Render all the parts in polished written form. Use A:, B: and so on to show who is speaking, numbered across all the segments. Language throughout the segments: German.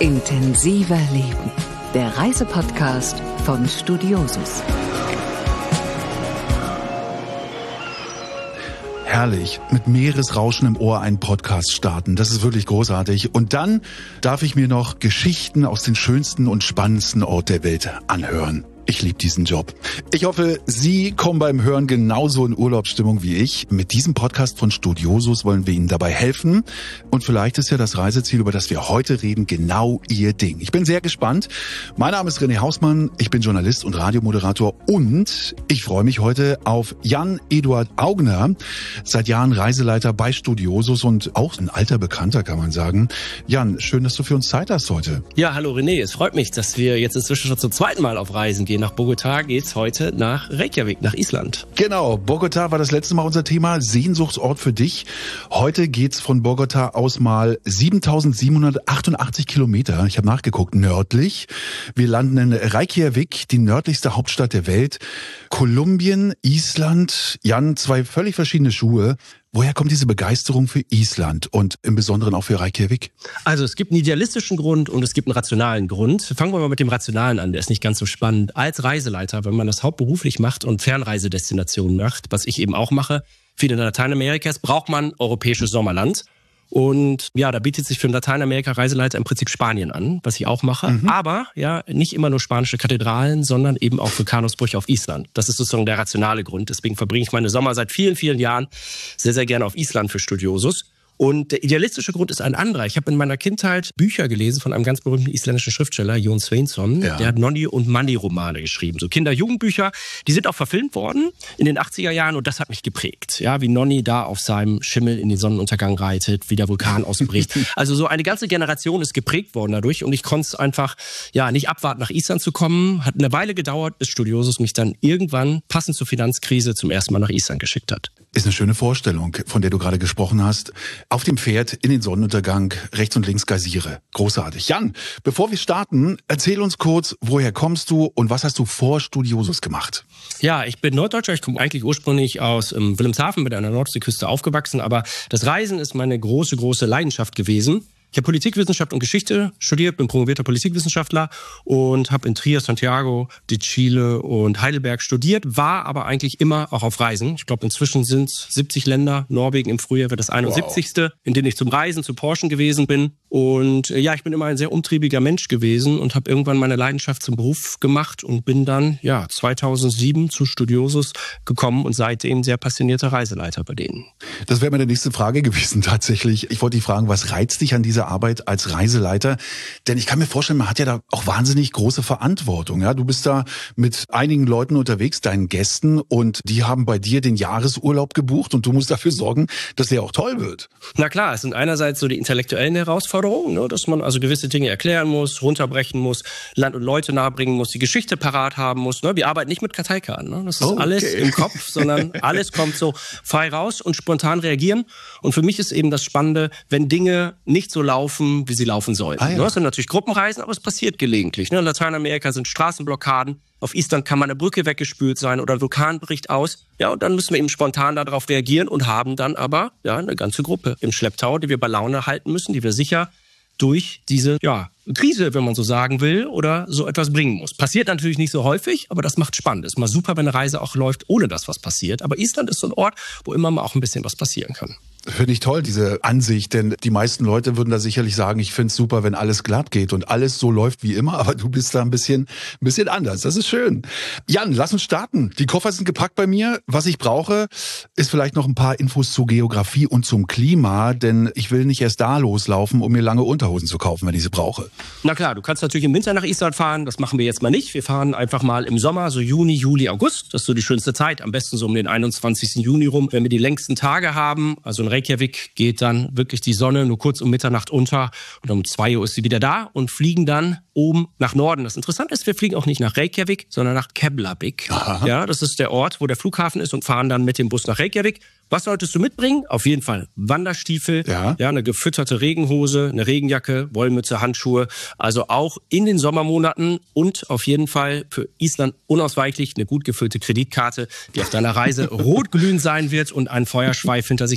A: Intensiver Leben, der Reisepodcast von Studiosus.
B: Herrlich, mit Meeresrauschen im Ohr einen Podcast starten. Das ist wirklich großartig. Und dann darf ich mir noch Geschichten aus den schönsten und spannendsten Ort der Welt anhören. Ich liebe diesen Job. Ich hoffe, Sie kommen beim Hören genauso in Urlaubsstimmung wie ich. Mit diesem Podcast von Studiosus wollen wir Ihnen dabei helfen. Und vielleicht ist ja das Reiseziel, über das wir heute reden, genau Ihr Ding. Ich bin sehr gespannt. Mein Name ist René Hausmann. Ich bin Journalist und Radiomoderator. Und ich freue mich heute auf Jan-Eduard Augner. Seit Jahren Reiseleiter bei Studiosus und auch ein alter Bekannter, kann man sagen. Jan, schön, dass du für uns Zeit hast heute.
C: Ja, hallo René. Es freut mich, dass wir jetzt inzwischen schon zum zweiten Mal auf Reisen gehen. Nach Bogotá geht's heute nach Reykjavik, nach Island.
B: Genau, Bogotá war das letzte Mal unser Thema, Sehnsuchtsort für dich. Heute geht's von Bogotá aus mal 7.788 Kilometer, ich habe nachgeguckt, nördlich. Wir landen in Reykjavik, die nördlichste Hauptstadt der Welt. Kolumbien, Island, Jan, zwei völlig verschiedene Schuhe. Woher kommt diese Begeisterung für Island und im Besonderen auch für Reykjavik?
C: Also es gibt einen idealistischen Grund und es gibt einen rationalen Grund. Fangen wir mal mit dem Rationalen an, der ist nicht ganz so spannend. Als Reiseleiter, wenn man das hauptberuflich macht und Fernreisedestinationen macht, was ich eben auch mache, viel in Lateinamerikas, braucht man europäisches Sommerland. Und ja, da bietet sich für einen Lateinamerika-Reiseleiter im Prinzip Spanien an, was ich auch mache. Aber ja, nicht immer nur spanische Kathedralen, sondern eben auch Vulkanausbrüche auf Island. Das ist sozusagen der rationale Grund. Deswegen verbringe ich meine Sommer seit vielen, vielen Jahren sehr, sehr gerne auf Island für Studiosus. Und der idealistische Grund ist ein anderer. Ich habe in meiner Kindheit Bücher gelesen von einem ganz berühmten isländischen Schriftsteller, Jón Sveinsson. Ja. Der hat Nonni und Manni-Romane geschrieben. So Kinder-Jugendbücher. Die sind auch verfilmt worden in den 80er Jahren und das hat mich geprägt. Ja, wie Nonni da auf seinem Schimmel in den Sonnenuntergang reitet, wie der Vulkan ausbricht. Also so eine ganze Generation ist geprägt worden dadurch und ich konnte es einfach nicht abwarten, nach Island zu kommen. Hat eine Weile gedauert, bis Studiosus mich dann irgendwann, passend zur Finanzkrise, zum ersten Mal nach Island geschickt hat.
B: Ist eine schöne Vorstellung, von der du gerade gesprochen hast. Auf dem Pferd in den Sonnenuntergang, rechts und links Geysire. Großartig. Jan, bevor wir starten, erzähl uns kurz, woher kommst du und was hast du vor Studiosus gemacht?
C: Ja, ich bin Norddeutscher. Ich komme eigentlich ursprünglich aus Wilhelmshaven, bin an der Nordseeküste aufgewachsen. Aber das Reisen ist meine große, große Leidenschaft gewesen. Ich habe Politikwissenschaft und Geschichte studiert, bin promovierter Politikwissenschaftler und habe in Trier, Santiago de Chile und Heidelberg studiert, war aber eigentlich immer auch auf Reisen. Ich glaube, inzwischen sind es 70 Länder. Norwegen im Frühjahr wird das 71. Wow. In denen ich zum Reisen, zu Porschen gewesen bin. Und ja, ich bin immer ein sehr umtriebiger Mensch gewesen und habe irgendwann meine Leidenschaft zum Beruf gemacht und bin dann 2007 zu Studiosus gekommen und seitdem sehr passionierter Reiseleiter bei denen.
B: Das wäre meine nächste Frage gewesen tatsächlich. Ich wollte dich fragen, was reizt dich an dieser Arbeit als Reiseleiter? Denn ich kann mir vorstellen, man hat ja da auch wahnsinnig große Verantwortung. Ja, du bist da mit einigen Leuten unterwegs, deinen Gästen, und die haben bei dir den Jahresurlaub gebucht und du musst dafür sorgen, dass der auch toll wird.
C: Na klar, es sind einerseits so die intellektuellen Herausforderungen, ne, dass man also gewisse Dinge erklären muss, runterbrechen muss, Land und Leute nahebringen muss, die Geschichte parat haben muss. Ne? Wir arbeiten nicht mit Karteikarten. Ne? Das ist alles im Kopf, sondern alles kommt so frei raus und spontan reagieren. Und für mich ist eben das Spannende, wenn Dinge nicht so laufen, wie sie laufen sollen. Ah, ja. Das sind natürlich Gruppenreisen, aber es passiert gelegentlich. In Lateinamerika sind Straßenblockaden. Auf Island kann mal eine Brücke weggespült sein oder ein Vulkan bricht aus. Ja, und dann müssen wir eben spontan darauf reagieren und haben dann aber eine ganze Gruppe im Schlepptau, die wir bei Laune halten müssen, die wir sicher durch diese Krise, wenn man so sagen will, oder so etwas bringen muss. Passiert natürlich nicht so häufig, aber das macht spannend. Ist mal super, wenn eine Reise auch läuft, ohne dass was passiert. Aber Island ist so ein Ort, wo immer mal auch ein bisschen was passieren kann.
B: Finde ich toll, diese Ansicht, denn die meisten Leute würden da sicherlich sagen, ich finde es super, wenn alles glatt geht und alles so läuft wie immer, aber du bist da ein bisschen anders. Das ist schön. Jan, lass uns starten. Die Koffer sind gepackt bei mir. Was ich brauche, ist vielleicht noch ein paar Infos zur Geografie und zum Klima, denn ich will nicht erst da loslaufen, um mir lange Unterhosen zu kaufen, wenn ich sie brauche.
C: Na klar, du kannst natürlich im Winter nach Island fahren, das machen wir jetzt mal nicht. Wir fahren einfach mal im Sommer, so Juni, Juli, August. Das ist so die schönste Zeit, am besten so um den 21. Juni rum, wenn wir die längsten Tage haben. Also in Reykjavik geht dann wirklich die Sonne nur kurz um Mitternacht unter und um 2 Uhr ist sie wieder da und fliegen dann oben nach Norden. Das Interessante ist, wir fliegen auch nicht nach Reykjavik, sondern nach Keflavik. Aha. Ja, das ist der Ort, wo der Flughafen ist und fahren dann mit dem Bus nach Reykjavik. Was solltest du mitbringen? Auf jeden Fall Wanderstiefel, eine gefütterte Regenhose, eine Regenjacke, Wollmütze, Handschuhe. Also auch in den Sommermonaten und auf jeden Fall für Island unausweichlich eine gut gefüllte Kreditkarte, die auf deiner Reise rotglühend sein wird und einen Feuerschweif hinter sich herziehen wird.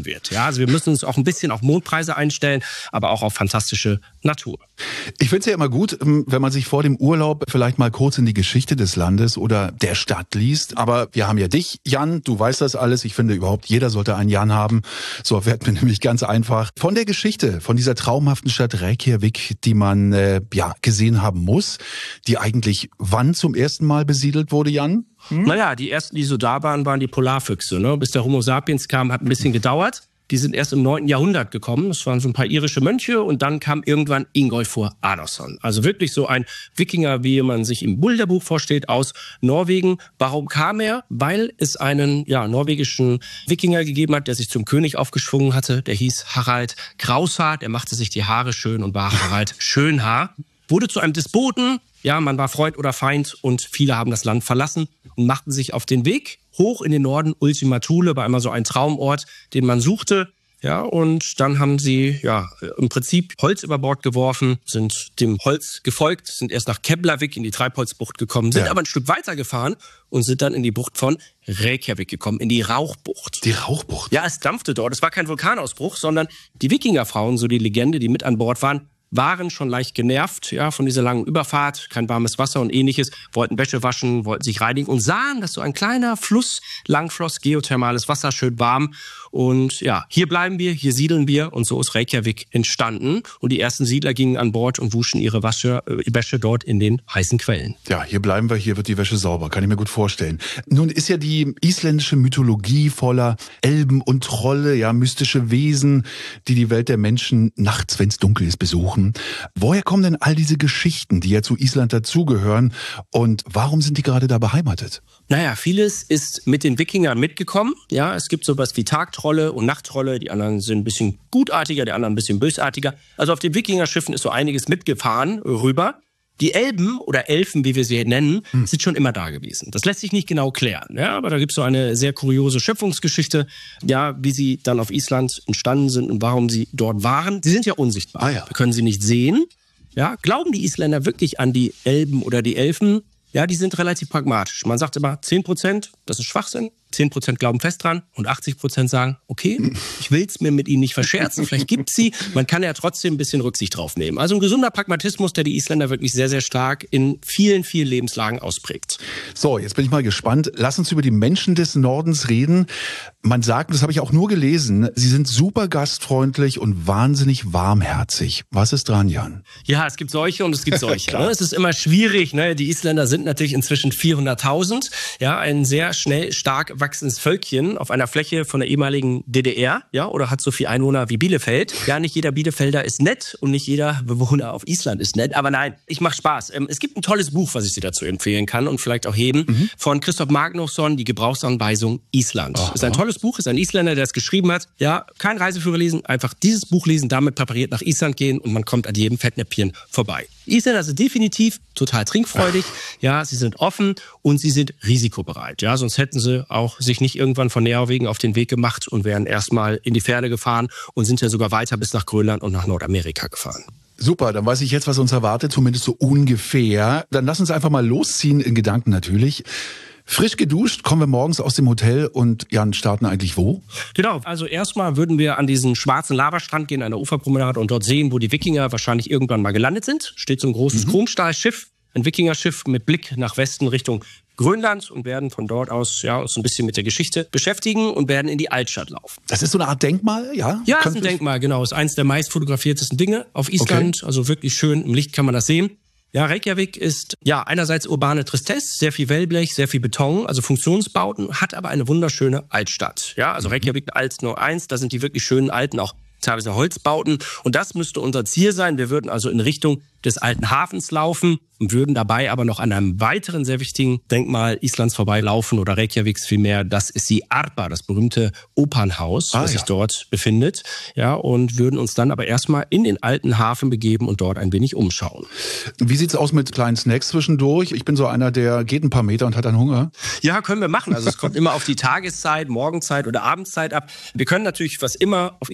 C: lohnen wird. Ja, also wir müssen uns auch ein bisschen auf Mondpreise einstellen, aber auch auf fantastische Natur.
B: Ich finde es ja immer gut, wenn man sich vor dem Urlaub vielleicht mal kurz in die Geschichte des Landes oder der Stadt liest. Aber wir haben ja dich, Jan, du weißt das alles. Ich finde überhaupt, jeder sollte einen Jan haben. So erfährt man nämlich ganz einfach von der Geschichte, von dieser traumhaften Stadt Reykjavik, die man gesehen haben muss, die eigentlich wann zum ersten Mal besiedelt wurde, Jan?
C: Naja, die ersten, die so da waren die Polarfüchse. Ne? Bis der Homo sapiens kam, hat ein bisschen gedauert. Die sind erst im 9. Jahrhundert gekommen. Das waren so ein paar irische Mönche und dann kam irgendwann Ingolfur Arnarson. Also wirklich so ein Wikinger, wie man sich im Bilderbuch vorstellt, aus Norwegen. Warum kam er? Weil es einen norwegischen Wikinger gegeben hat, der sich zum König aufgeschwungen hatte. Der hieß Harald Kraushaar. Der machte sich die Haare schön und war Harald Schönhaar. Wurde zu einem Despoten. Ja, man war Freund oder Feind und viele haben das Land verlassen und machten sich auf den Weg hoch in den Norden. Ultima Thule war immer so ein Traumort, den man suchte. Ja, und dann haben sie im Prinzip Holz über Bord geworfen, sind dem Holz gefolgt, sind erst nach Keflavik in die Treibholzbucht gekommen, sind aber ein Stück weiter gefahren und sind dann in die Bucht von Reykjavik gekommen, in die Rauchbucht.
B: Die Rauchbucht?
C: Ja, es dampfte dort. Es war kein Vulkanausbruch, sondern die Wikingerfrauen, so die Legende, die mit an Bord waren schon leicht genervt, von dieser langen Überfahrt, kein warmes Wasser und ähnliches, wollten Wäsche waschen, wollten sich reinigen und sahen, dass so ein kleiner Fluss lang floss, geothermales Wasser, schön warm. Und hier bleiben wir, hier siedeln wir und so ist Reykjavik entstanden. Und die ersten Siedler gingen an Bord und wuschen ihre Wäsche dort in den heißen Quellen.
B: Ja, hier bleiben wir, hier wird die Wäsche sauber, kann ich mir gut vorstellen. Nun ist ja die isländische Mythologie voller Elben und Trolle, mystische Wesen, die die Welt der Menschen nachts, wenn es dunkel ist, besuchen. Woher kommen denn all diese Geschichten, die ja zu Island dazugehören und warum sind die gerade da beheimatet?
C: Naja, vieles ist mit den Wikingern mitgekommen. Ja, es gibt sowas wie Tagtrolle und Nachttrolle. Die anderen sind ein bisschen gutartiger, die anderen ein bisschen bösartiger. Also auf den Wikingerschiffen ist so einiges mitgefahren rüber. Die Elben oder Elfen, wie wir sie nennen, sind schon immer da gewesen. Das lässt sich nicht genau klären. Ja, aber da gibt es so eine sehr kuriose Schöpfungsgeschichte, wie sie dann auf Island entstanden sind und warum sie dort waren. Sie sind ja unsichtbar. Wir können sie nicht sehen. Ja, glauben die Isländer wirklich an die Elben oder die Elfen? Ja, die sind relativ pragmatisch. Man sagt immer 10%, das ist Schwachsinn. 10% glauben fest dran und 80% sagen, okay, ich will es mir mit ihnen nicht verscherzen, vielleicht gibt's sie. Man kann ja trotzdem ein bisschen Rücksicht drauf nehmen. Also ein gesunder Pragmatismus, der die Isländer wirklich sehr, sehr stark in vielen, vielen Lebenslagen ausprägt.
B: So, jetzt bin ich mal gespannt. Lass uns über die Menschen des Nordens reden. Man sagt, das habe ich auch nur gelesen, sie sind super gastfreundlich und wahnsinnig warmherzig. Was ist dran, Jan?
C: Ja, es gibt solche und es gibt solche. Es ist immer schwierig. Die Isländer sind natürlich inzwischen 400.000. Ja, ein sehr schnell, stark wachsendes Völkchen auf einer Fläche von der ehemaligen DDR, oder hat so viel Einwohner wie Bielefeld. Ja, nicht jeder Bielefelder ist nett und nicht jeder Bewohner auf Island ist nett. Aber nein, ich mache Spaß. Es gibt ein tolles Buch, was ich dir dazu empfehlen kann und vielleicht auch heben, von Christoph Magnusson, die Gebrauchsanweisung Island. Ist ein tolles Buch, ist ein Isländer, der es geschrieben hat. Ja, kein Reiseführer lesen, einfach dieses Buch lesen, damit präpariert nach Island gehen und man kommt an jedem Fettnäpfchen vorbei. Die Isländer sind definitiv total trinkfreudig, sie sind offen und sie sind risikobereit. Ja, sonst hätten sie auch sich nicht irgendwann von Norwegen auf den Weg gemacht und wären erstmal in die Ferne gefahren und sind ja sogar weiter bis nach Grönland und nach Nordamerika gefahren.
B: Super, dann weiß ich jetzt, was uns erwartet, zumindest so ungefähr. Dann lass uns einfach mal losziehen, in Gedanken natürlich. Frisch geduscht, kommen wir morgens aus dem Hotel und Jan, starten eigentlich wo?
C: Genau, also erstmal würden wir an diesen schwarzen Lavastrand gehen, an der Uferpromenade und dort sehen, wo die Wikinger wahrscheinlich irgendwann mal gelandet sind. Steht so ein großes Chromstahlschiff, ein Wikingerschiff mit Blick nach Westen Richtung Grönland und werden von dort aus uns ein bisschen mit der Geschichte beschäftigen und werden in die Altstadt laufen.
B: Das ist so eine Art Denkmal, ja?
C: Ja, ist ein Denkmal, genau. Ist eins der meist fotografiertesten Dinge auf Island. Okay. Also wirklich schön, im Licht kann man das sehen. Ja, Reykjavik ist einerseits urbane Tristesse, sehr viel Wellblech, sehr viel Beton, also Funktionsbauten, hat aber eine wunderschöne Altstadt. Ja, also Reykjavik als nur eins, da sind die wirklich schönen alten, auch teilweise Holzbauten. Und das müsste unser Ziel sein. Wir würden also in Richtung des alten Hafens laufen und würden dabei aber noch an einem weiteren sehr wichtigen Denkmal Islands vorbeilaufen oder Reykjaviks vielmehr. Das ist die Arpa, das berühmte Opernhaus, was sich dort befindet. Ja, und würden uns dann aber erstmal in den alten Hafen begeben und dort ein wenig umschauen.
B: Wie sieht's aus mit kleinen Snacks zwischendurch? Ich bin so einer, der geht ein paar Meter und hat dann Hunger.
C: Ja, können wir machen. Also es kommt immer auf die Tageszeit, Morgenzeit oder Abendzeit ab. Wir können natürlich, was immer auf Island sehr, sehr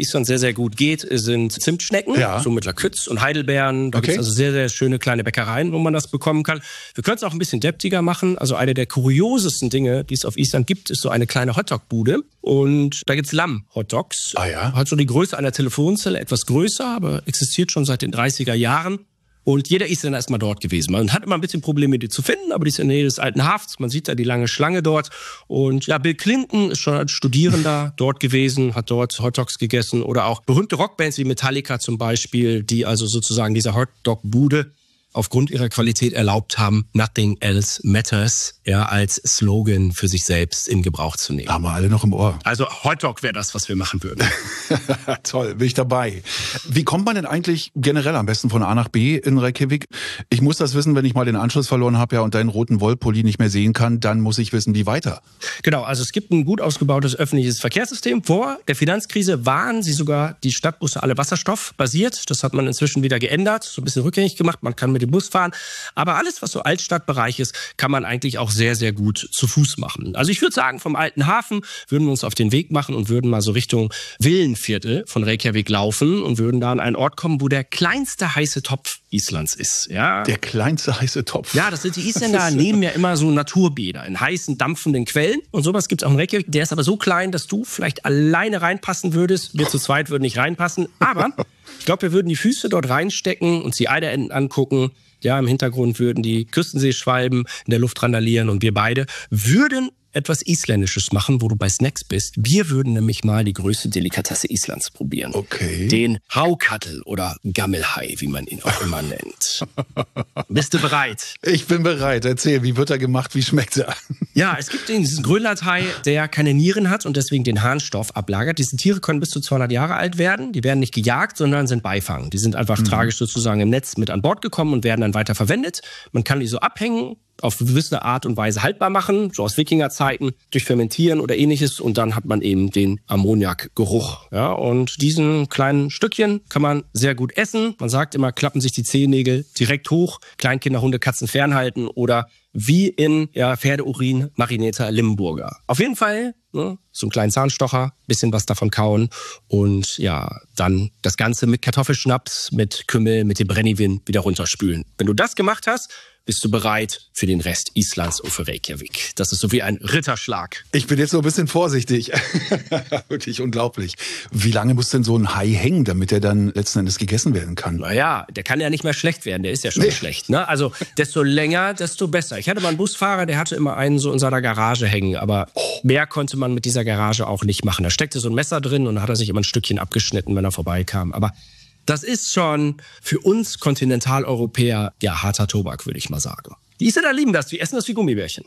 C: sehr gut geht, sind Zimtschnecken, so mit Lakritz und Heidelbeeren. Da gibt's also sehr, sehr schöne kleine Bäckereien, wo man das bekommen kann. Wir können es auch ein bisschen deftiger machen. Also eine der kuriosesten Dinge, die es auf Island gibt, ist so eine kleine Hotdog-Bude. Und da gibt's Lamm-Hotdogs. Hat so die Größe einer Telefonzelle, etwas größer, aber existiert schon seit den 30er Jahren. Und jeder Isländer ist mal dort gewesen. Man hat immer ein bisschen Probleme, die zu finden, aber die ist in der Nähe des alten Hafens. Man sieht da die lange Schlange dort. Und ja, Bill Clinton ist schon als Studierender dort gewesen, hat dort Hotdogs gegessen. Oder auch berühmte Rockbands wie Metallica zum Beispiel, die also sozusagen dieser Hotdog-Bude aufgrund ihrer Qualität erlaubt haben, Nothing else matters, als Slogan für sich selbst in Gebrauch zu nehmen.
B: Haben wir alle noch im Ohr.
C: Also Hotdog wäre das, was wir machen würden.
B: Toll, bin ich dabei. Wie kommt man denn eigentlich generell am besten von A nach B in Reykjavik? Ich muss das wissen, wenn ich mal den Anschluss verloren habe und deinen roten Wollpulli nicht mehr sehen kann, dann muss ich wissen, wie weiter.
C: Genau, also es gibt ein gut ausgebautes öffentliches Verkehrssystem. Vor der Finanzkrise waren sie sogar die Stadtbusse alle wasserstoffbasiert. Das hat man inzwischen wieder geändert, so ein bisschen rückgängig gemacht. Man kann mit dem Bus fahren. Aber alles, was so Altstadtbereich ist, kann man eigentlich auch sehr, sehr gut zu Fuß machen. Also ich würde sagen, vom alten Hafen würden wir uns auf den Weg machen und würden mal so Richtung Villenviertel von Reykjavik laufen und würden da an einen Ort kommen, wo der kleinste heiße Topf Islands ist. Ja.
B: Der kleinste heiße Topf?
C: Ja, das sind die Isländer, nehmen ja immer so Naturbäder in heißen, dampfenden Quellen. Und sowas gibt es auch in Reykjavik. Der ist aber so klein, dass du vielleicht alleine reinpassen würdest. Wir zu zweit würden nicht reinpassen. Aber ich glaube, wir würden die Füße dort reinstecken und die Eiderenten angucken. Ja, im Hintergrund würden die Küstenseeschwalben in der Luft randalieren und wir beide würden etwas Isländisches machen, wo du bei Snacks bist. Wir würden nämlich mal die größte Delikatesse Islands probieren.
B: Okay.
C: Den Hákarl oder Gammelhai, wie man ihn auch immer nennt. Bist du bereit?
B: Ich bin bereit. Erzähl, wie wird er gemacht, wie schmeckt er?
C: Ja, es gibt diesen Grönlandhai, der keine Nieren hat und deswegen den Harnstoff ablagert. Diese Tiere können bis zu 200 Jahre alt werden. Die werden nicht gejagt, sondern sind Beifang. Die sind einfach tragisch sozusagen im Netz mit an Bord gekommen und werden dann weiter verwendet. Man kann die so abhängen, auf gewisse Art und Weise haltbar machen, so aus Wikingerzeiten, durch Fermentieren oder ähnliches. Und dann hat man eben den Ammoniakgeruch. Ja, und diesen kleinen Stückchen kann man sehr gut essen. Man sagt immer, klappen sich die Zehennägel direkt hoch, Kleinkinder, Hunde, Katzen fernhalten oder wie in Pferdeurin marinierter Limburger. Auf jeden Fall so einen kleinen Zahnstocher, bisschen was davon kauen und dann das Ganze mit Kartoffelschnaps, mit Kümmel, mit dem Brennivin wieder runterspülen. Wenn du das gemacht hast, bist du bereit für den Rest Islands und für Reykjavik. Das ist so wie ein Ritterschlag.
B: Ich bin jetzt so ein bisschen vorsichtig. Wirklich unglaublich. Wie lange muss denn so ein Hai hängen, damit er dann letzten Endes gegessen werden kann?
C: Naja, der kann ja nicht mehr schlecht werden. Der ist ja schon schlecht. Ne? Also desto länger, desto besser. Ich hatte mal einen Busfahrer, der hatte immer einen so in seiner Garage hängen. Aber mehr konnte man mit dieser Garage auch nicht machen. Da steckte so ein Messer drin und dann hat er sich immer ein Stückchen abgeschnitten, wenn er vorbeikam. Aber das ist schon für uns Kontinentaleuropäer harter Tobak, würde ich mal sagen. Die Isländer lieben das, die essen das wie Gummibärchen.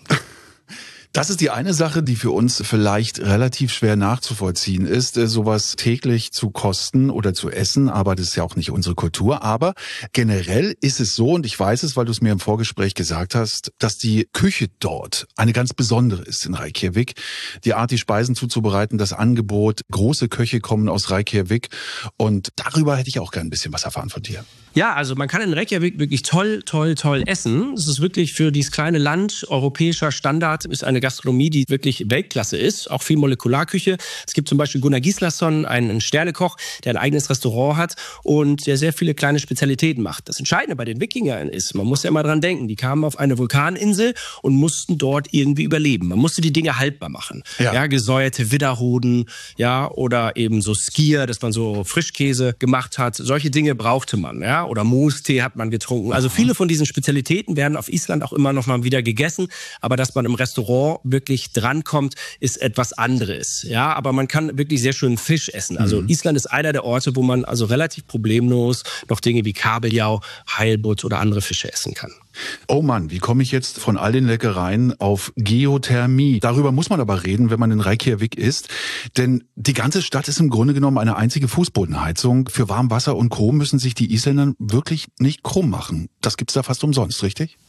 B: Das ist die eine Sache, die für uns vielleicht relativ schwer nachzuvollziehen ist, sowas täglich zu kosten oder zu essen, aber das ist ja auch nicht unsere Kultur. Aber generell ist es so, und ich weiß es, weil du es mir im Vorgespräch gesagt hast, dass die Küche dort eine ganz besondere ist in Reykjavik. Die Art, die Speisen zuzubereiten, das Angebot, große Köche kommen aus Reykjavik und darüber hätte ich auch gerne ein bisschen was erfahren von dir.
C: Ja, also man kann in Reykjavik wirklich toll essen. Es ist wirklich für dieses kleine Land europäischer Standard, ist eine Gastronomie, die wirklich Weltklasse ist, auch viel Molekularküche. Es gibt zum Beispiel Gunnar Gislason, einen Sternekoch, der ein eigenes Restaurant hat und der sehr viele kleine Spezialitäten macht. Das Entscheidende bei den Wikingern ist, man muss ja immer dran denken, die kamen auf eine Vulkaninsel und mussten dort irgendwie überleben. Man musste die Dinge haltbar machen. Ja, gesäuerte Widderhoden, oder eben so Skier, dass man so Frischkäse gemacht hat. Solche Dinge brauchte man, oder Moostee hat man getrunken. Also viele von diesen Spezialitäten werden auf Island auch immer noch mal wieder gegessen, aber dass man im Restaurant wirklich drankommt, ist etwas anderes. Ja, aber man kann wirklich sehr schön Fisch essen. Also Island ist einer der Orte, wo man also relativ problemlos noch Dinge wie Kabeljau, Heilbutt oder andere Fische essen kann.
B: Oh Mann, wie komme ich jetzt von all den Leckereien auf Geothermie? Darüber muss man aber reden, wenn man in Reykjavik ist. Denn die ganze Stadt ist im Grunde genommen eine einzige Fußbodenheizung. Für Warmwasser und Co. müssen sich die Isländer wirklich nicht krumm machen. Das gibt's da fast umsonst, richtig?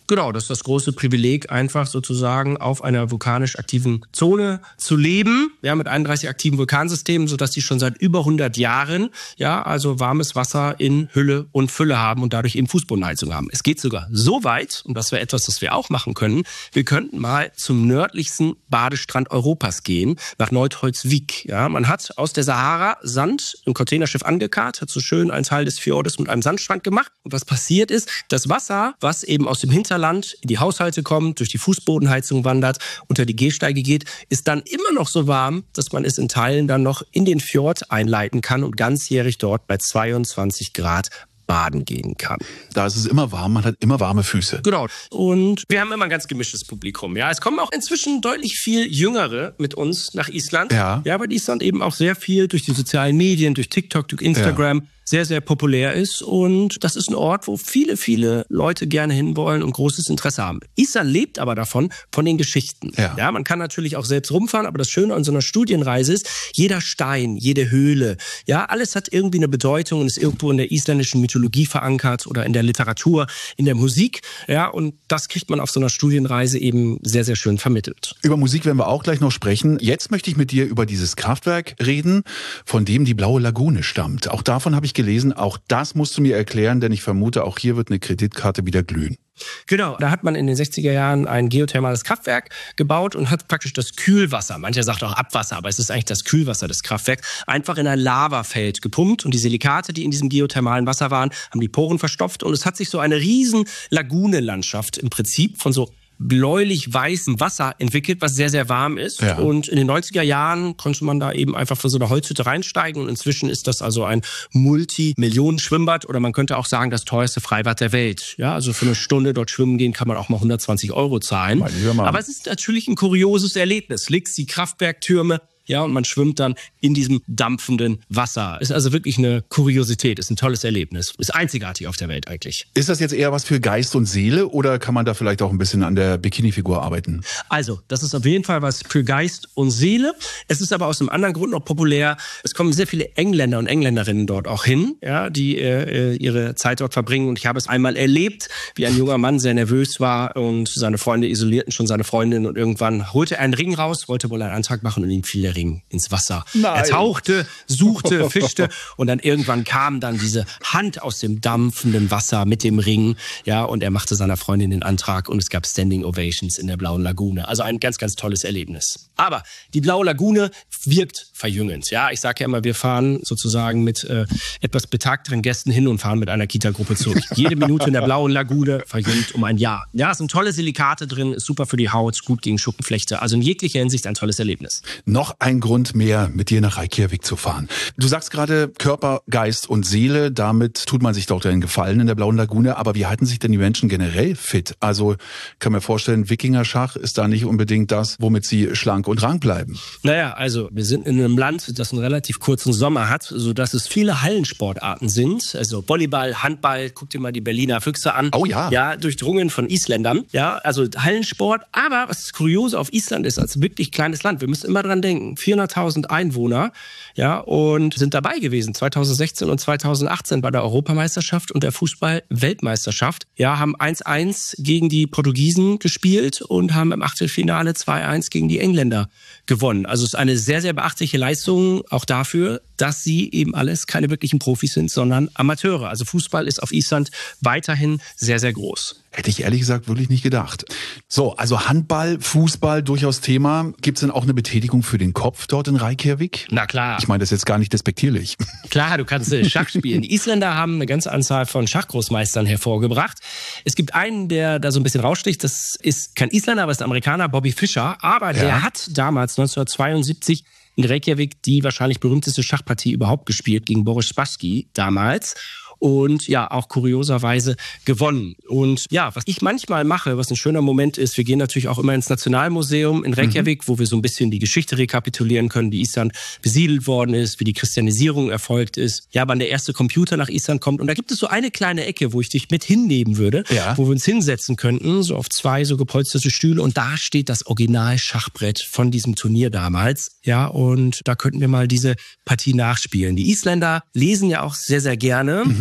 C: Genau, das ist das große Privileg, einfach sozusagen auf einer vulkanisch aktiven Zone zu leben, ja, mit 31 aktiven Vulkansystemen, sodass die schon seit über 100 Jahren, ja, also warmes Wasser in Hülle und Fülle haben und dadurch eben Fußbodenheizung haben. Es geht sogar so weit, und das wäre etwas, das wir auch machen können, wir könnten mal zum nördlichsten Badestrand Europas gehen, nach Neutholzwiek, ja. Man hat aus der Sahara Sand im Containerschiff angekarrt, hat so schön einen Teil des Fjordes mit einem Sandstrand gemacht. Und was passiert ist, das Wasser, was eben aus dem Hinterland in die Haushalte kommt, durch die Fußbodenheizung wandert, unter die Gehsteige geht, ist dann immer noch so warm, dass man es in Teilen dann noch in den Fjord einleiten kann und ganzjährig dort bei 22 Grad baden gehen kann.
B: Da ist es immer warm, man hat immer warme Füße.
C: Genau. Und wir haben immer ein ganz gemischtes Publikum. Ja, es kommen auch inzwischen deutlich viel Jüngere mit uns nach Island. Ja, weil Island eben auch sehr viel durch die sozialen Medien, durch TikTok, durch Instagram sehr, sehr populär ist. Und das ist ein Ort, wo viele, viele Leute gerne hinwollen und großes Interesse haben. Island lebt aber davon, von den Geschichten. Ja, man kann natürlich auch selbst rumfahren, aber das Schöne an so einer Studienreise ist, jeder Stein, jede Höhle, ja, alles hat irgendwie eine Bedeutung und ist irgendwo in der isländischen Mythologie verankert oder in der Literatur, in der Musik. Ja, und das kriegt man auf so einer Studienreise eben sehr, sehr schön vermittelt.
B: Über Musik werden wir auch gleich noch sprechen. Jetzt möchte ich mit dir über dieses Kraftwerk reden, von dem die Blaue Lagune stammt. Auch davon habe ich gelesen, auch das musst du mir erklären, denn ich vermute, auch hier wird eine Kreditkarte wieder glühen.
C: Genau, da hat man in den 60er Jahren ein geothermales Kraftwerk gebaut und hat praktisch das Kühlwasser, mancher sagt auch Abwasser, aber es ist eigentlich das Kühlwasser des Kraftwerks, einfach in ein Lavafeld gepumpt und die Silikate, die in diesem geothermalen Wasser waren, haben die Poren verstopft und es hat sich so eine riesen Lagunenlandschaft im Prinzip von so bläulich-weißem Wasser entwickelt, was sehr, sehr warm ist. Ja. Und in den 90er Jahren konnte man da eben einfach von so einer Holzhütte reinsteigen und inzwischen ist das also ein Multi-Millionen-Schwimmbad oder man könnte auch sagen, das teuerste Freibad der Welt. Ja, also für eine Stunde dort schwimmen gehen kann man auch mal 120 € zahlen. Aber es ist natürlich ein kurioses Erlebnis. Links die Kraftwerktürme, ja, und man schwimmt dann in diesem dampfenden Wasser. Ist also wirklich eine Kuriosität, ist ein tolles Erlebnis. Ist einzigartig auf der Welt eigentlich.
B: Ist das jetzt eher was für Geist und Seele oder kann man da vielleicht auch ein bisschen an der Bikini-Figur arbeiten?
C: Also, das ist auf jeden Fall was für Geist und Seele. Es ist aber aus einem anderen Grund noch populär. Es kommen sehr viele Engländer und Engländerinnen dort auch hin, ja, die ihre Zeit dort verbringen. Und ich habe es einmal erlebt, wie ein junger Mann sehr nervös war und seine Freunde isolierten schon seine Freundin und irgendwann holte er einen Ring raus, wollte wohl einen Antrag machen und ihm fiel der Ring ins Wasser. Nein. Er tauchte, suchte, fischte und dann irgendwann kam dann diese Hand aus dem dampfenden Wasser mit dem Ring, ja, und er machte seiner Freundin den Antrag und es gab Standing Ovations in der Blauen Lagune. Also ein ganz, ganz tolles Erlebnis. Aber die Blaue Lagune wirkt verjüngend. Ja, ich sage ja immer, wir fahren sozusagen mit etwas betagteren Gästen hin und fahren mit einer Kita-Gruppe zurück. Jede Minute in der Blauen Lagune verjüngt um ein Jahr. Ja, es sind tolle Silikate drin, ist super für die Haut, gut gegen Schuppenflechte. Also in jeglicher Hinsicht ein tolles Erlebnis.
B: Noch ein Grund mehr, mit dir nach Reykjavik zu fahren. Du sagst gerade Körper, Geist und Seele, damit tut man sich doch einen Gefallen in der Blauen Lagune, aber wie halten sich denn die Menschen generell fit? Also kann mir vorstellen, Wikingerschach ist da nicht unbedingt das, womit sie schlank und rank bleiben.
C: Naja, also wir sind in einem Land, das einen relativ kurzen Sommer hat, sodass es viele Hallensportarten sind. Also Volleyball, Handball, guck dir mal die Berliner Füchse an.
B: Oh ja.
C: Ja, durchdrungen von Isländern. Ja, also Hallensport. Aber was das Kuriose auf Island ist, als wirklich kleines Land, wir müssen immer dran denken, 400.000 Einwohner, ja, und sind dabei gewesen 2016 und 2018 bei der Europameisterschaft und der Fußball-Weltmeisterschaft. Ja, haben 1-1 gegen die Portugiesen gespielt und haben im Achtelfinale 2-1 gegen die Engländer gewonnen. Also es ist eine sehr, sehr beachtliche Leistung auch dafür, dass sie eben alles keine wirklichen Profis sind, sondern Amateure. Also Fußball ist auf Island weiterhin sehr, sehr groß.
B: Hätte ich ehrlich gesagt wirklich nicht gedacht. So, also Handball, Fußball, durchaus Thema. Gibt es denn auch eine Betätigung für den Kopf dort in Reykjavik?
C: Na klar.
B: Ich meine das jetzt gar nicht despektierlich.
C: Klar, du kannst Schach spielen. Die Isländer haben eine ganze Anzahl von Schachgroßmeistern hervorgebracht. Es gibt einen, der da so ein bisschen raussticht. Das ist kein Isländer, aber ist ein Amerikaner, Bobby Fischer. Aber der hat damals 1972 in Reykjavik die wahrscheinlich berühmteste Schachpartie überhaupt gespielt gegen Boris Spassky damals. Und ja, auch kurioserweise gewonnen. Und ja, was ich manchmal mache, was ein schöner Moment ist, wir gehen natürlich auch immer ins Nationalmuseum in Reykjavik, wo wir so ein bisschen die Geschichte rekapitulieren können, wie Island besiedelt worden ist, wie die Christianisierung erfolgt ist. Ja, wann der erste Computer nach Island kommt. Und da gibt es so eine kleine Ecke, wo ich dich mit hinnehmen würde, wo wir uns hinsetzen könnten, so auf 2 so gepolsterte Stühle. Und da steht das Original-Schachbrett von diesem Turnier damals. Ja, und da könnten wir mal diese Partie nachspielen. Die Isländer lesen ja auch sehr, sehr gerne.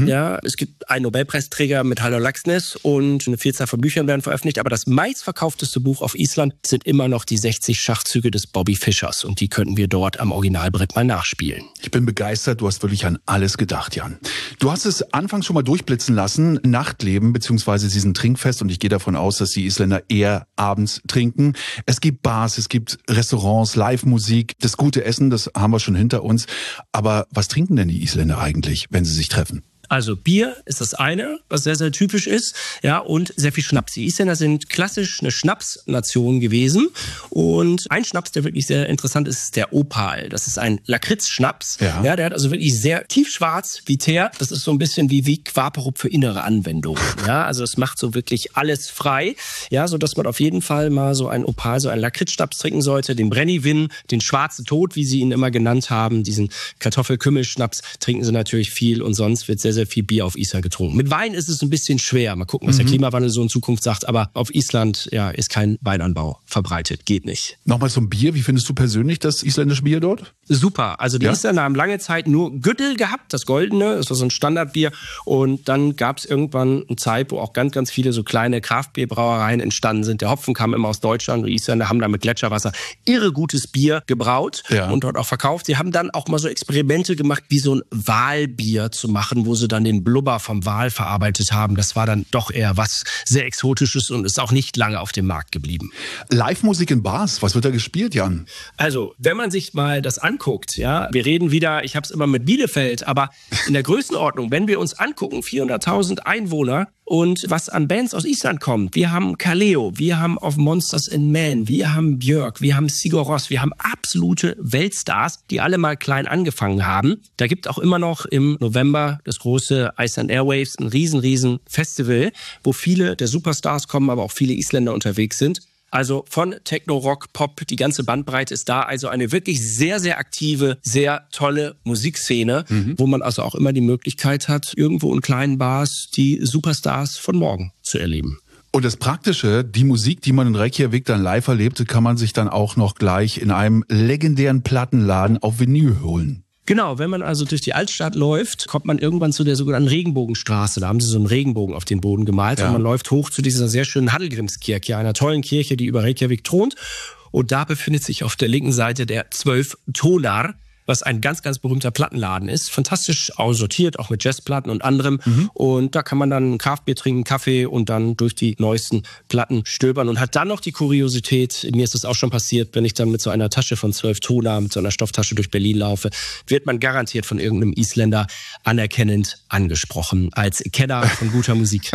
C: Ja, es gibt einen Nobelpreisträger mit Halldór Laxness und eine Vielzahl von Büchern werden veröffentlicht. Aber das meistverkaufteste Buch auf Island sind immer noch die 60 Schachzüge des Bobby Fischers. Und die könnten wir dort am Originalbrett mal nachspielen.
B: Ich bin begeistert. Du hast wirklich an alles gedacht, Jan. Du hast es anfangs schon mal durchblitzen lassen. Nachtleben bzw. diesen Trinkfest. Und ich gehe davon aus, dass die Isländer eher abends trinken. Es gibt Bars, es gibt Restaurants, Live-Musik. Das gute Essen, das haben wir schon hinter uns. Aber was trinken denn die Isländer eigentlich, wenn sie sich treffen?
C: Also Bier ist das eine, was sehr, sehr typisch ist, ja, und sehr viel Schnaps. Die Isländer sind klassisch eine Schnapsnation gewesen und ein Schnaps, der wirklich sehr interessant ist, ist der Opal. Das ist ein Lakritz-Schnaps. Ja, der hat also wirklich sehr tiefschwarz wie Teer. Das ist so ein bisschen wie Quaperup für innere Anwendungen. Ja, also das macht so wirklich alles frei, ja, so dass man auf jeden Fall mal so ein Opal, so einen Lakritz-Schnaps trinken sollte. Den Brennivin, den schwarzen Tod, wie sie ihn immer genannt haben, diesen Kartoffel-Kümmel-Schnaps trinken sie natürlich viel und sonst wird sehr viel Bier auf Island getrunken. Mit Wein ist es ein bisschen schwer. Mal gucken, was der Klimawandel so in Zukunft sagt. Aber auf Island ist kein Weinanbau verbreitet. Geht nicht.
B: Nochmal zum Bier. Wie findest du persönlich das isländische Bier dort?
C: Super. Also die Isländer haben lange Zeit nur Güttel gehabt, das Goldene. Das war so ein Standardbier. Und dann gab es irgendwann eine Zeit, wo auch ganz viele so kleine Kraftbierbrauereien entstanden sind. Der Hopfen kam immer aus Deutschland. Die Isländer haben da mit Gletscherwasser irre gutes Bier gebraut und dort auch verkauft. Sie haben dann auch mal so Experimente gemacht, wie so ein Walbier zu machen, wo sie dann den Blubber vom Wal verarbeitet haben. Das war dann doch eher was sehr Exotisches und ist auch nicht lange auf dem Markt geblieben.
B: Live-Musik in Bars, was wird da gespielt, Jan?
C: Also, wenn man sich mal das anguckt, ja, wir reden wieder, ich habe es immer mit Bielefeld, aber in der Größenordnung, wenn wir uns angucken, 400.000 Einwohner und was an Bands aus Island kommt, wir haben Kaleo, wir haben auf Monsters in Man, wir haben Björk, wir haben Sigur Rós, wir haben absolute Weltstars, die alle mal klein angefangen haben. Da gibt auch immer noch im November das große Iceland Airwaves, ein riesen Festival, wo viele der Superstars kommen, aber auch viele Isländer unterwegs sind. Also von Techno, Rock, Pop, die ganze Bandbreite ist da. Also eine wirklich sehr, sehr aktive, sehr tolle Musikszene, wo man also auch immer die Möglichkeit hat, irgendwo in kleinen Bars die Superstars von morgen zu erleben.
B: Und das Praktische, die Musik, die man in Reykjavik dann live erlebte, kann man sich dann auch noch gleich in einem legendären Plattenladen auf Vinyl holen.
C: Genau, wenn man also durch die Altstadt läuft, kommt man irgendwann zu der sogenannten Regenbogenstraße. Da haben sie so einen Regenbogen auf den Boden gemalt und man läuft hoch zu dieser sehr schönen Hallgrímskirkja, einer tollen Kirche, die über Reykjavik thront. Und da befindet sich auf der linken Seite der 12 Tónar, was ein ganz berühmter Plattenladen ist. Fantastisch aussortiert, auch mit Jazzplatten und anderem. Und da kann man dann ein Kraftbier trinken, Kaffee und dann durch die neuesten Platten stöbern und hat dann noch die Kuriosität, mir ist das auch schon passiert, wenn ich dann mit so einer Tasche von 12 Tónar, mit so einer Stofftasche durch Berlin laufe, wird man garantiert von irgendeinem Isländer anerkennend angesprochen als Kenner von guter Musik.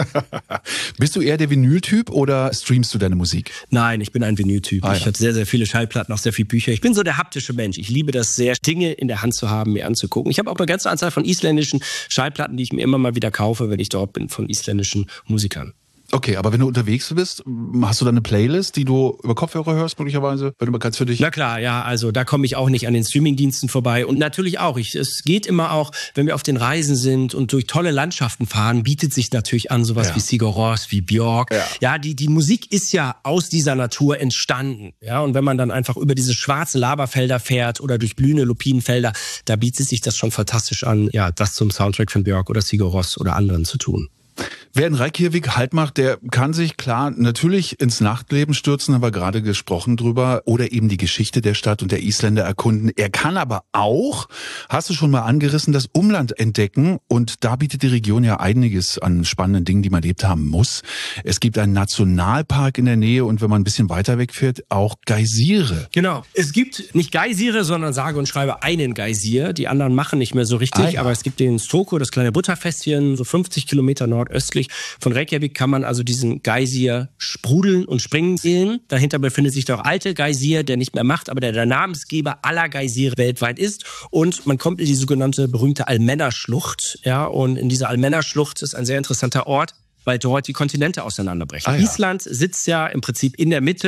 B: Bist du eher der Vinyl-Typ oder streamst du deine Musik?
C: Nein, ich bin ein Vinyl-Typ. Ich habe sehr viele Schallplatten, auch sehr viele Bücher. Ich bin so der haptische Mensch. Ich liebe das sehr, Dinge in der Hand zu haben, mir anzugucken. Ich habe auch eine ganze Anzahl von isländischen Schallplatten, die ich mir immer mal wieder kaufe, wenn ich dort bin, von isländischen Musikern.
B: Okay, aber wenn du unterwegs bist, hast du dann eine Playlist, die du über Kopfhörer hörst, möglicherweise? Wenn du mal ganz für dich.
C: Na klar, ja, also da komme ich auch nicht an den Streamingdiensten vorbei. Und natürlich auch, es geht immer auch, wenn wir auf den Reisen sind und durch tolle Landschaften fahren, bietet sich natürlich an sowas wie Sigur Rós, wie Björk. Ja, die Musik ist ja aus dieser Natur entstanden. Ja, und wenn man dann einfach über diese schwarzen Laberfelder fährt oder durch blühende Lupinenfelder, da bietet sich das schon fantastisch an, ja, das zum Soundtrack von Björk oder Sigur Rós oder anderen zu tun.
B: Wer in Reykjavik Halt macht, der kann sich klar natürlich ins Nachtleben stürzen, haben wir gerade gesprochen drüber, oder eben die Geschichte der Stadt und der Isländer erkunden. Er kann aber auch, hast du schon mal angerissen, das Umland entdecken, und da bietet die Region ja einiges an spannenden Dingen, die man erlebt haben muss. Es gibt einen Nationalpark in der Nähe und wenn man ein bisschen weiter wegfährt, auch Geysire.
C: Genau. Es gibt nicht Geysire, sondern sage und schreibe einen Geysir. Die anderen machen nicht mehr so richtig, aber es gibt den Stroko, das kleine Butterfässchen, so 50 Kilometer nordöstlich von Reykjavik kann man also diesen Geysir sprudeln und springen sehen. Dahinter befindet sich der alte Geysir, der nicht mehr macht, aber der Namensgeber aller Geysire weltweit ist. Und man kommt in die sogenannte berühmte Almenna-Schlucht. Ja, und in dieser Almenna-Schlucht ist ein sehr interessanter Ort, weil dort die Kontinente auseinanderbrechen. Island sitzt ja im Prinzip in der Mitte.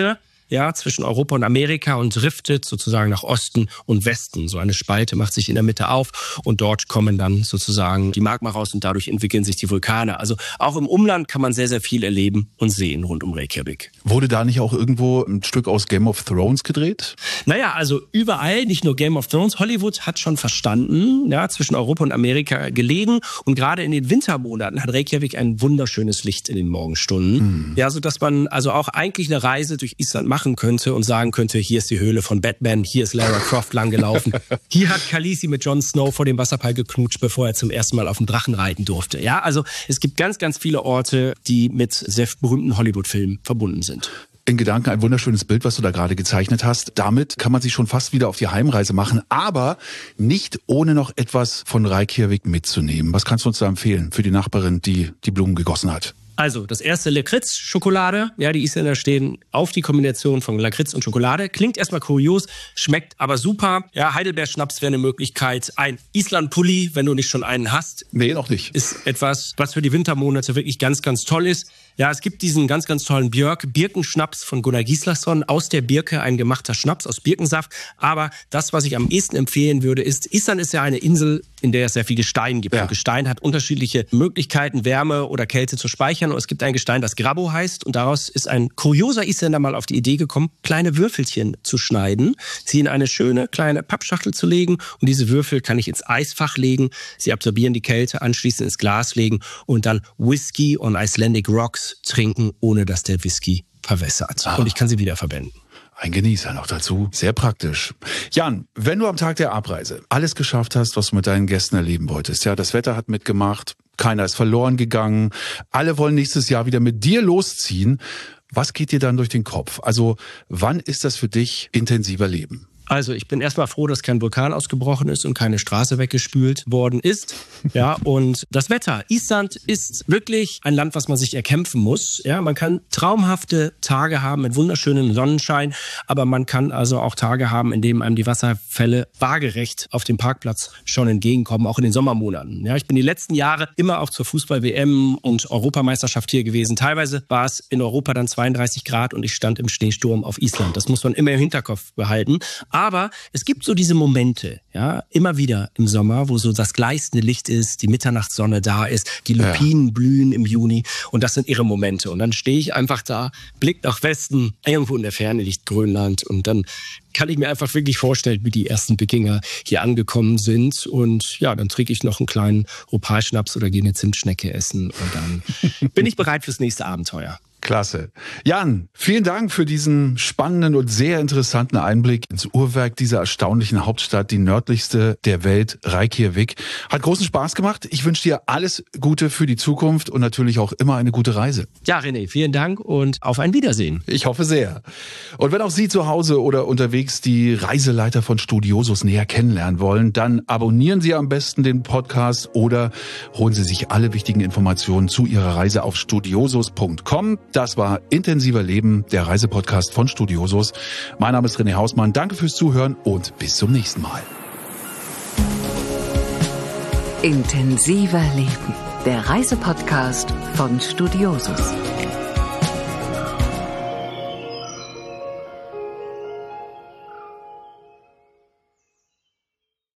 C: ja, zwischen Europa und Amerika und driftet sozusagen nach Osten und Westen. So eine Spalte macht sich in der Mitte auf und dort kommen dann sozusagen die Magma raus und dadurch entwickeln sich die Vulkane. Also auch im Umland kann man sehr, sehr viel erleben und sehen rund um Reykjavik.
B: Wurde da nicht auch irgendwo ein Stück aus Game of Thrones gedreht?
C: Naja, also überall, nicht nur Game of Thrones. Hollywood hat schon verstanden, ja, zwischen Europa und Amerika gelegen. Und gerade in den Wintermonaten hat Reykjavik ein wunderschönes Licht in den Morgenstunden. Ja, sodass man also auch eigentlich eine Reise durch Island machen könnte und sagen könnte, hier ist die Höhle von Batman, hier ist Lara Croft langgelaufen. Hier hat Khaleesi mit Jon Snow vor dem Wasserfall geknutscht, bevor er zum ersten Mal auf dem Drachen reiten durfte. Ja, also es gibt ganz, ganz viele Orte, die mit sehr berühmten Hollywood-Filmen verbunden sind.
B: In Gedanken ein wunderschönes Bild, was du da gerade gezeichnet hast. Damit kann man sich schon fast wieder auf die Heimreise machen, aber nicht ohne noch etwas von Reykjavik mitzunehmen. Was kannst du uns da empfehlen für die Nachbarin, die die Blumen gegossen hat?
C: Also, das erste Lakritz-Schokolade. Ja, die Isländer stehen auf die Kombination von Lakritz und Schokolade. Klingt erstmal kurios, schmeckt aber super. Ja, Heidelbeerschnaps wäre eine Möglichkeit. Ein Island-Pulli, wenn du nicht schon einen hast.
B: Nee, noch nicht.
C: Ist etwas, was für die Wintermonate wirklich ganz, ganz toll ist. Ja, es gibt diesen ganz, ganz tollen Birkenschnaps von Gunnar Gislason. Aus der Birke ein gemachter Schnaps aus Birkensaft. Aber das, was ich am ehesten empfehlen würde, ist, Island ist ja eine Insel, in der es sehr viel Gestein gibt. Ja. Und Gestein hat unterschiedliche Möglichkeiten, Wärme oder Kälte zu speichern. Und es gibt ein Gestein, das Grabo heißt. Und daraus ist ein kurioser Isländer mal auf die Idee gekommen, kleine Würfelchen zu schneiden, sie in eine schöne kleine Pappschachtel zu legen. Und diese Würfel kann ich ins Eisfach legen. Sie absorbieren die Kälte, anschließend ins Glas legen und dann Whisky und Icelandic Rocks trinken, ohne dass der Whisky verwässert. Und ich kann sie wieder verwenden.
B: Ein Genießer noch dazu. Sehr praktisch. Jan, wenn du am Tag der Abreise alles geschafft hast, was du mit deinen Gästen erleben wolltest, ja, das Wetter hat mitgemacht, keiner ist verloren gegangen, alle wollen nächstes Jahr wieder mit dir losziehen, was geht dir dann durch den Kopf? Also, wann ist das für dich intensiver Leben?
C: Also ich bin erstmal froh, dass kein Vulkan ausgebrochen ist und keine Straße weggespült worden ist. Ja, und das Wetter. Island ist wirklich ein Land, was man sich erkämpfen muss. Ja, man kann traumhafte Tage haben mit wunderschönem Sonnenschein, aber man kann also auch Tage haben, in denen einem die Wasserfälle waagerecht auf dem Parkplatz schon entgegenkommen, auch in den Sommermonaten. Ja, ich bin die letzten Jahre immer auch zur Fußball-WM und Europameisterschaft hier gewesen. Teilweise war es in Europa dann 32 Grad und ich stand im Schneesturm auf Island. Das muss man immer im Hinterkopf behalten. Aber es gibt so diese Momente, ja, immer wieder im Sommer, wo so das gleißende Licht ist, die Mitternachtssonne da ist, die Lupinen blühen im Juni und das sind ihre Momente. Und dann stehe ich einfach da, Blick nach Westen, irgendwo in der Ferne liegt Grönland und dann kann ich mir einfach wirklich vorstellen, wie die ersten Wikinger hier angekommen sind. Und ja, dann trinke ich noch einen kleinen Opalschnaps oder gehe eine Zimtschnecke essen und dann bin ich bereit fürs nächste Abenteuer.
B: Klasse. Jan, vielen Dank für diesen spannenden und sehr interessanten Einblick ins Uhrwerk dieser erstaunlichen Hauptstadt, die nördlichste der Welt, Reykjavik. Hat großen Spaß gemacht. Ich wünsche dir alles Gute für die Zukunft und natürlich auch immer eine gute Reise.
C: Ja, René, vielen Dank und auf ein Wiedersehen.
B: Ich hoffe sehr. Und wenn auch Sie zu Hause oder unterwegs die Reiseleiter von Studiosus näher kennenlernen wollen, dann abonnieren Sie am besten den Podcast oder holen Sie sich alle wichtigen Informationen zu Ihrer Reise auf studiosus.com. Das war Intensiver Leben, der Reisepodcast von Studiosus. Mein Name ist René Hausmann. Danke fürs Zuhören und bis zum nächsten Mal.
A: Intensiver Leben, der Reisepodcast von Studiosus.